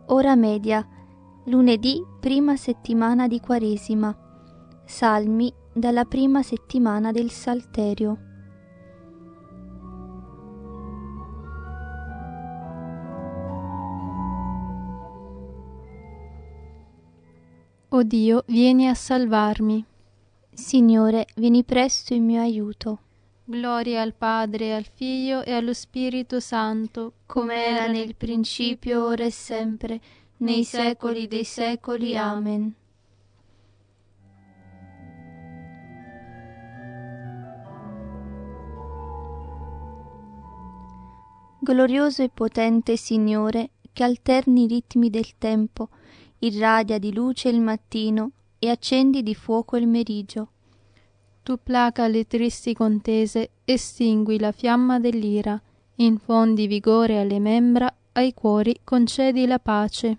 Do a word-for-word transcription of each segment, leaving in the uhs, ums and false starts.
Ora media, lunedì, prima settimana di Quaresima. Salmi dalla prima settimana del Salterio. O Dio, vieni a salvarmi. Signore, vieni presto in mio aiuto. Gloria al Padre, al Figlio e allo Spirito Santo, come era nel principio, ora e sempre, nei secoli dei secoli. Amen. Glorioso e potente Signore, che alterni i ritmi del tempo, irradia di luce il mattino e accendi di fuoco il meriggio. Tu placa le tristi contese, estingui la fiamma dell'ira, infondi vigore alle membra, ai cuori concedi la pace.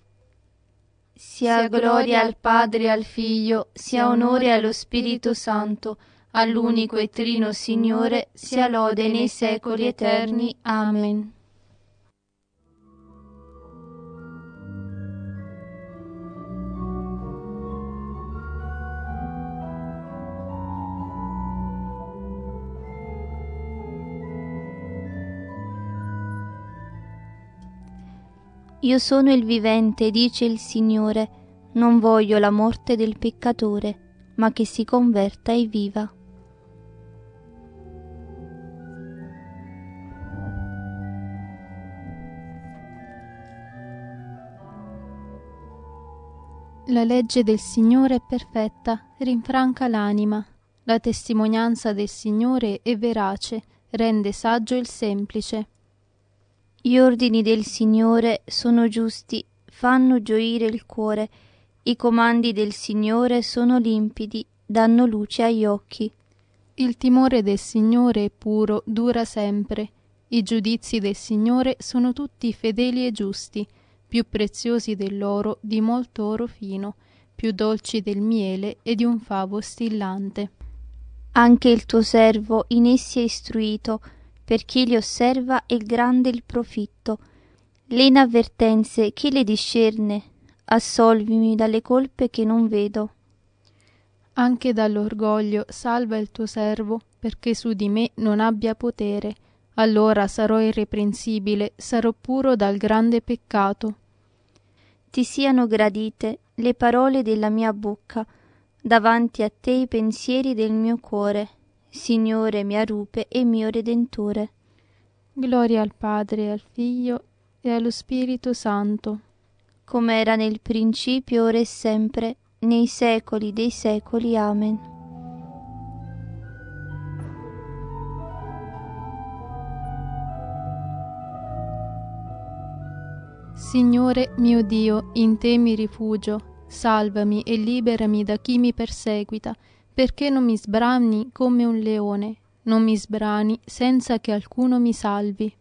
Sia gloria al Padre e al Figlio, sia onore allo Spirito Santo, all'unico e trino Signore, sia lode nei secoli eterni. Amen. Io sono il vivente, dice il Signore, non voglio la morte del peccatore, ma che si converta e viva. La legge del Signore è perfetta, rinfranca l'anima. La testimonianza del Signore è verace, rende saggio il semplice. Gli ordini del Signore sono giusti, fanno gioire il cuore. I comandi del Signore sono limpidi, danno luce agli occhi. Il timore del Signore è puro, dura sempre. I giudizi del Signore sono tutti fedeli e giusti, più preziosi dell'oro, di molto oro fino, più dolci del miele e di un favo stillante. Anche il tuo servo in essi è istruito, per chi li osserva è grande il profitto. Le inavvertenze chi le discerne? Assolvimi dalle colpe che non vedo. Anche dall'orgoglio salva il tuo servo, perché su di me non abbia potere. Allora sarò irreprensibile, sarò puro dal grande peccato. Ti siano gradite le parole della mia bocca, davanti a te i pensieri del mio cuore, Signore mia rupe e mio Redentore. Gloria al Padre, al Figlio e allo Spirito Santo, come era nel principio, ora e sempre, nei secoli dei secoli. Amen. Signore mio Dio, in te mi rifugio, salvami e liberami da chi mi perseguita, perché non mi sbrani come un leone, non mi sbrani senza che alcuno mi salvi.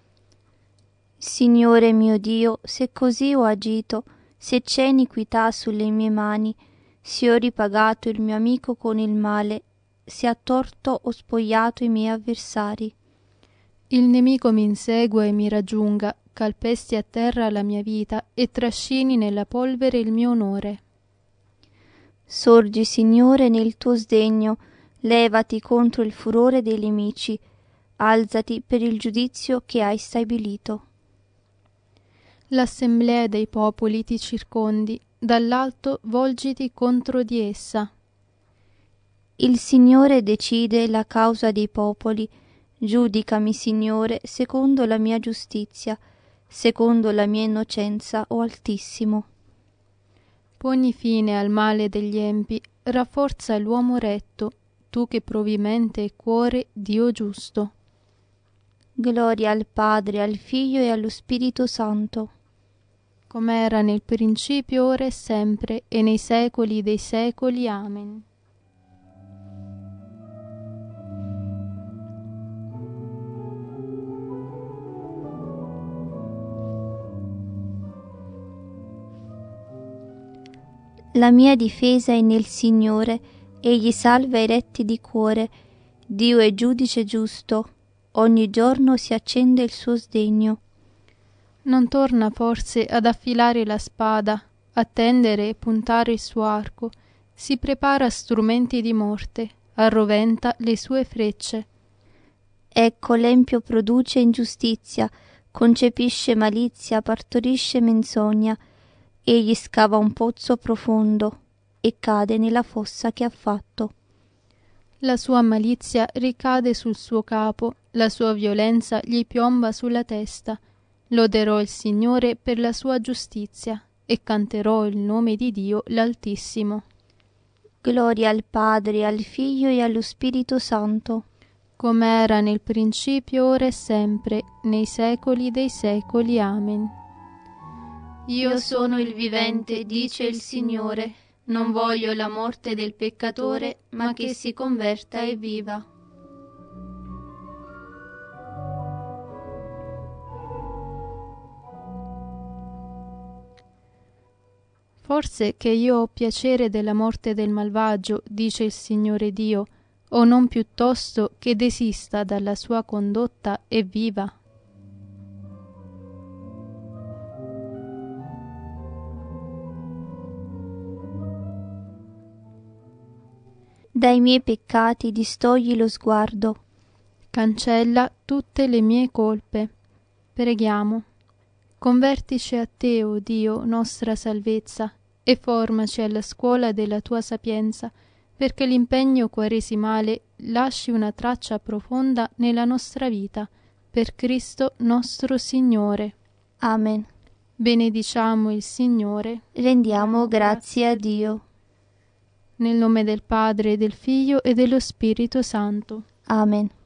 Signore mio Dio, se così ho agito, se c'è iniquità sulle mie mani, se ho ripagato il mio amico con il male, se a torto ho spogliato i miei avversari. Il nemico mi insegua e mi raggiunga, calpesti a terra la mia vita e trascini nella polvere il mio onore. Sorgi, Signore, nel tuo sdegno, levati contro il furore dei nemici, alzati per il giudizio che hai stabilito. L'assemblea dei popoli ti circondi, dall'alto volgiti contro di essa. Il Signore decide la causa dei popoli, giudicami, Signore, secondo la mia giustizia, secondo la mia innocenza, o Altissimo. Poni fine al male degli empi, rafforza l'uomo retto, tu che provi mente e cuore, Dio giusto. Gloria al Padre, al Figlio e allo Spirito Santo, come era nel principio, ora e sempre, e nei secoli dei secoli. Amen. La mia difesa è nel Signore, egli salva i retti di cuore. Dio è giudice giusto, ogni giorno si accende il suo sdegno. Non torna forse ad affilare la spada, a tendere e puntare il suo arco, si prepara strumenti di morte, arroventa le sue frecce. Ecco l'empio produce ingiustizia, concepisce malizia, partorisce menzogna. Egli scava un pozzo profondo e cade nella fossa che ha fatto. La sua malizia ricade sul suo capo, la sua violenza gli piomba sulla testa. Loderò il Signore per la sua giustizia e canterò il nome di Dio l'Altissimo. Gloria al Padre, al Figlio e allo Spirito Santo, come era nel principio, ora e sempre, nei secoli dei secoli. Amen. Io sono il vivente, dice il Signore, non voglio la morte del peccatore, ma che si converta e viva. Forse che io ho piacere della morte del malvagio, dice il Signore Dio, o non piuttosto che desista dalla sua condotta e viva? Dai miei peccati distogli lo sguardo. Cancella tutte le mie colpe. Preghiamo. Convertici a te, o Dio, nostra salvezza, e formaci alla scuola della tua sapienza, perché l'impegno quaresimale lasci una traccia profonda nella nostra vita, per Cristo nostro Signore. Amen. Benediciamo il Signore. Rendiamo grazie a Dio. Nel nome del Padre, del Figlio e dello Spirito Santo. Amen.